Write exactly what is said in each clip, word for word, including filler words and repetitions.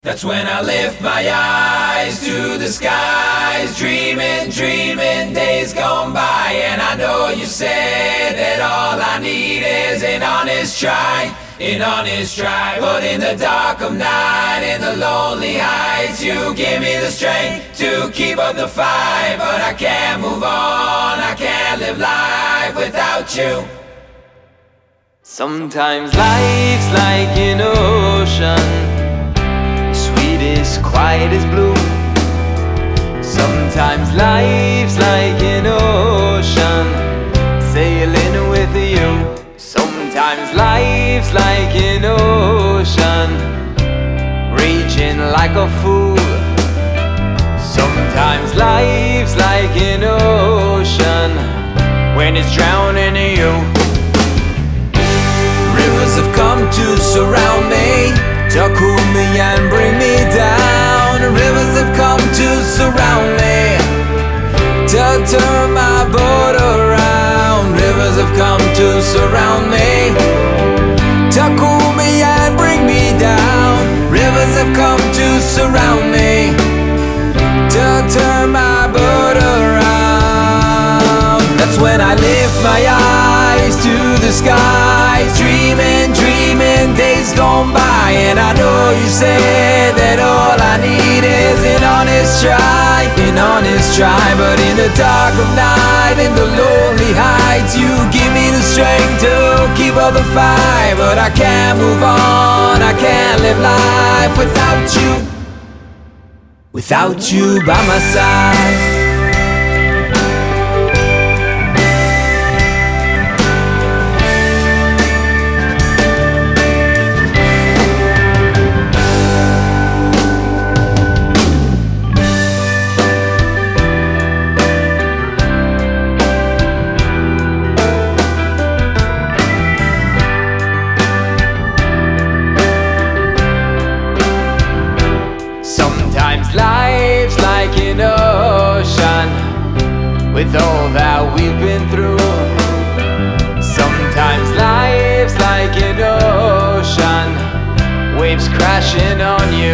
That's when I lift my eyes to the skies, dreaming, dreaming days gone by. And I know you said that all I need is an honest try, an honest try. But in the dark of night, in the lonely heights, you give me the strength to keep up the fight. But I can't move on, I can't live life without you. Sometimes life's like an ocean, is quiet as blue. Sometimes life's like an ocean, sailing with you. Sometimes life's like an ocean, raging like a fool. Sometimes life's like an ocean, when it's drowning you. Rivers have come to surround me, to cool me and bring me down. Rivers have come to surround me, to turn my boat around. Rivers have come to surround me, to cool me and bring me down. Rivers have come to surround me, to turn my boat around. That's when I lift my eyes to the skies, dreaming, dreaming days gone by. And I know you said that all I need is an honest try, an honest try. But in the dark of night, in the lonely heights, you give me the strength to keep up the fight. But I can't move on, I can't live life without you, without you by my side. Life's like an ocean, with all that we've been through. Sometimes life's like an ocean, waves crashing on you.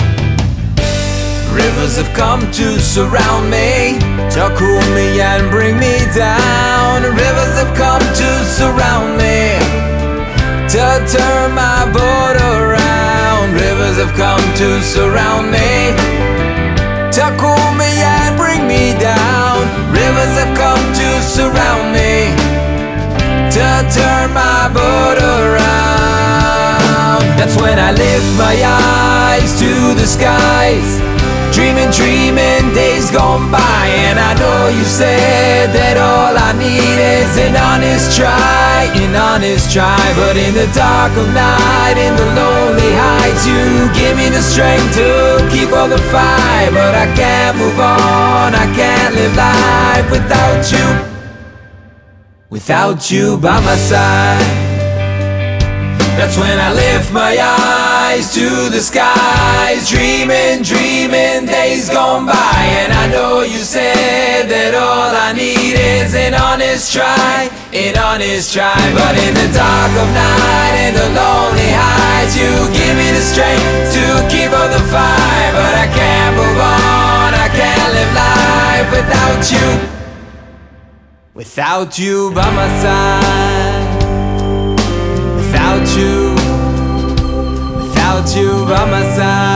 Rivers have come to surround me, to cool me and bring me down. Rivers have come to surround me, to turn my boat around. Rivers have come to surround me, to cool me and bring me down. Rivers have come to surround me, to turn my boat around. That's when I lift my eyes to the skies, dreaming, dreaming days gone by. And I know you said that all I need is an honest try, an honest try. But in the dark of night, in the lonely heights, you give me the strength to keep on the fight. But I can't move on, I can't live life without you, without you by my side. That's when I lift my eyes to the skies, dreaming, dreaming days gone by. And I know you said that all I need is an honest try, an honest try. But in the dark of night, in the lonely heights, you give me the strength to keep up the fight. But I can't move on, I can't live life without you, without you by my side. Without you, without you by my side.